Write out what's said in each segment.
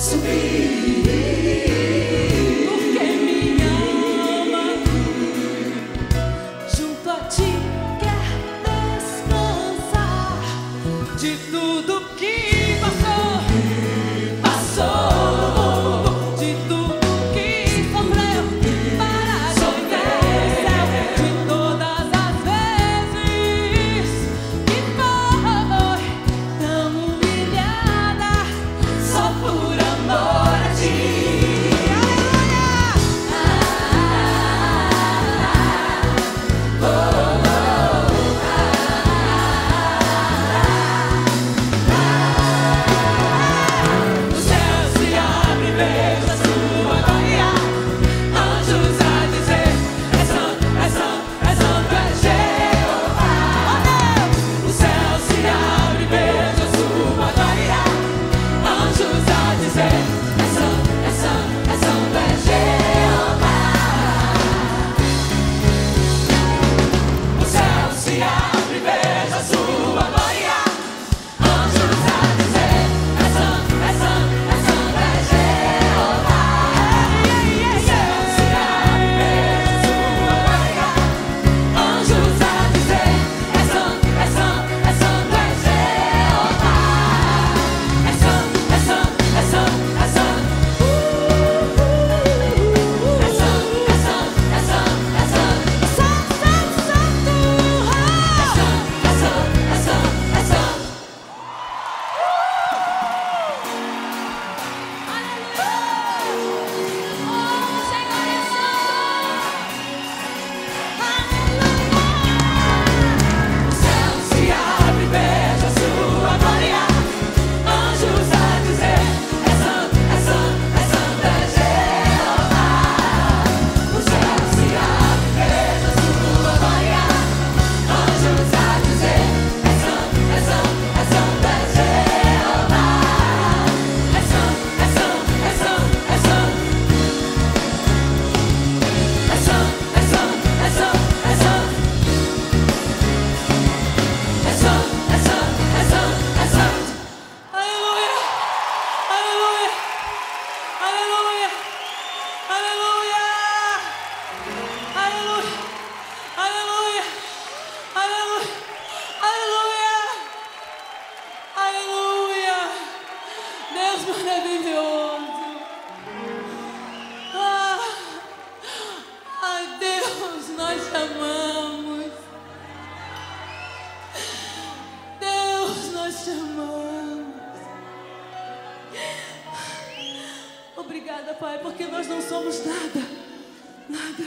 Obrigada, Pai, porque nós não somos nada, nada,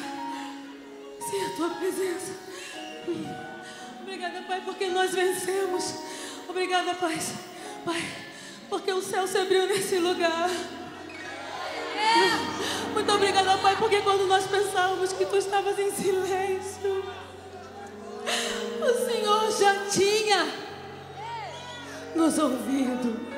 sem a Tua presença. Obrigada, Pai, porque nós vencemos. Obrigada, Pai, porque o céu se abriu nesse lugar. Muito obrigada, Pai, porque quando nós pensávamos que Tu estavas em silêncio, o Senhor já tinha nos ouvido.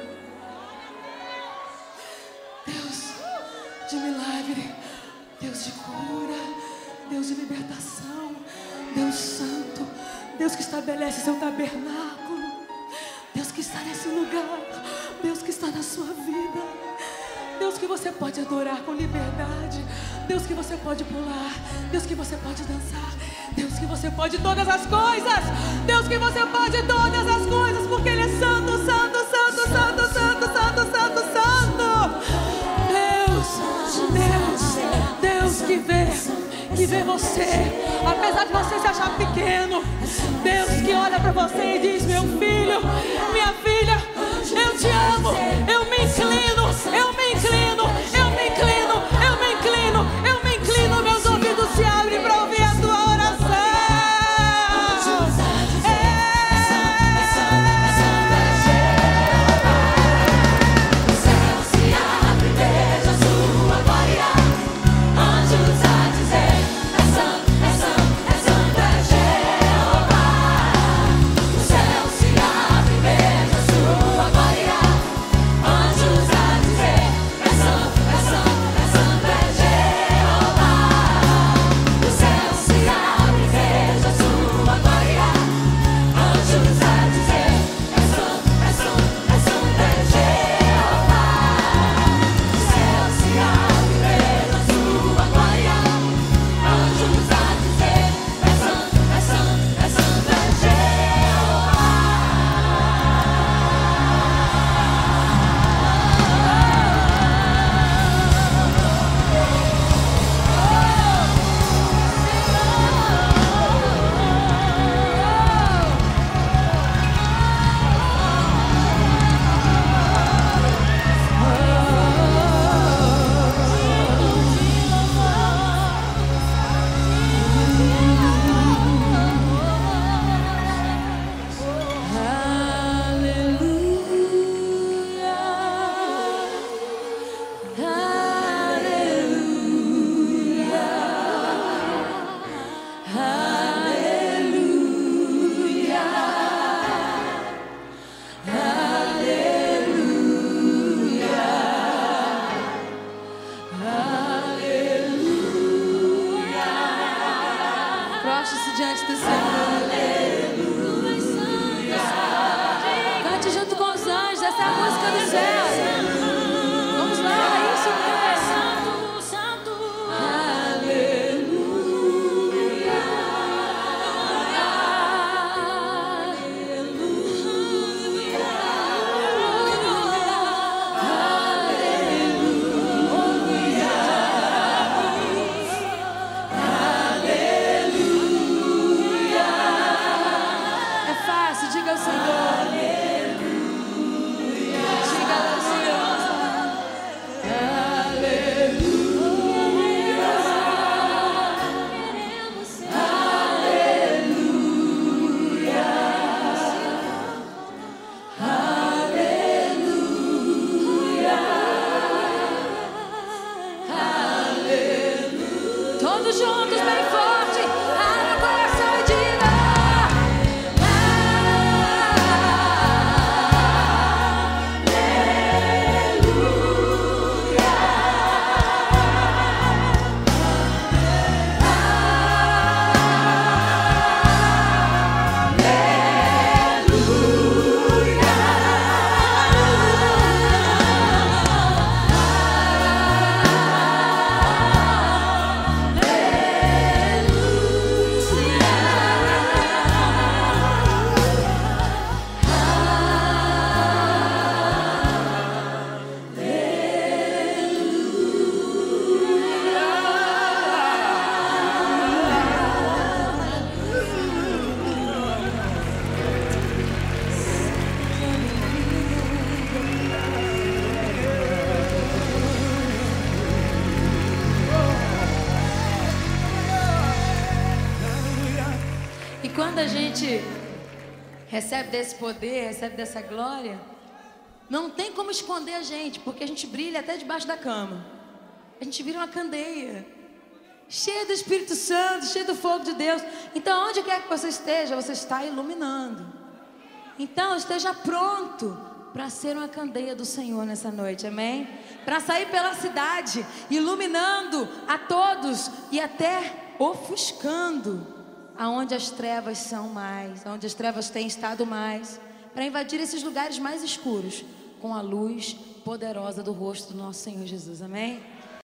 Deus de milagre, Deus de cura, Deus de libertação, Deus santo, Deus que estabelece seu tabernáculo, Deus que está nesse lugar, Deus que está na sua vida, Deus que você pode adorar com liberdade, Deus que você pode pular, Deus que você pode dançar, Deus que você pode todas as coisas, Deus que você pode todas as coisas, porque Ele é santo, santo, santo, santo, santo, santo, santo, santo. Deus que vê você, apesar de você se achar pequeno, Deus que olha para você e diz: meu filho, minha filha, eu te amo, eu me inclino, eu me inclino, eu me inclino, eu me inclino, eu me inclino, meus ouvidos se abrem para ouvir a tua oração. quando a gente recebe desse poder, recebe dessa glória, não tem como esconder a gente, porque a gente brilha até debaixo da cama. A gente vira uma candeia, cheia do Espírito Santo, cheia do fogo de Deus. Então, onde quer que você esteja, você está iluminando. Então, esteja pronto para ser uma candeia do Senhor nessa noite, amém? Para sair pela cidade, iluminando a todos e até ofuscando aonde as trevas são mais, aonde as trevas têm estado mais, para invadir esses lugares mais escuros com a luz poderosa do rosto do nosso Senhor Jesus, amém?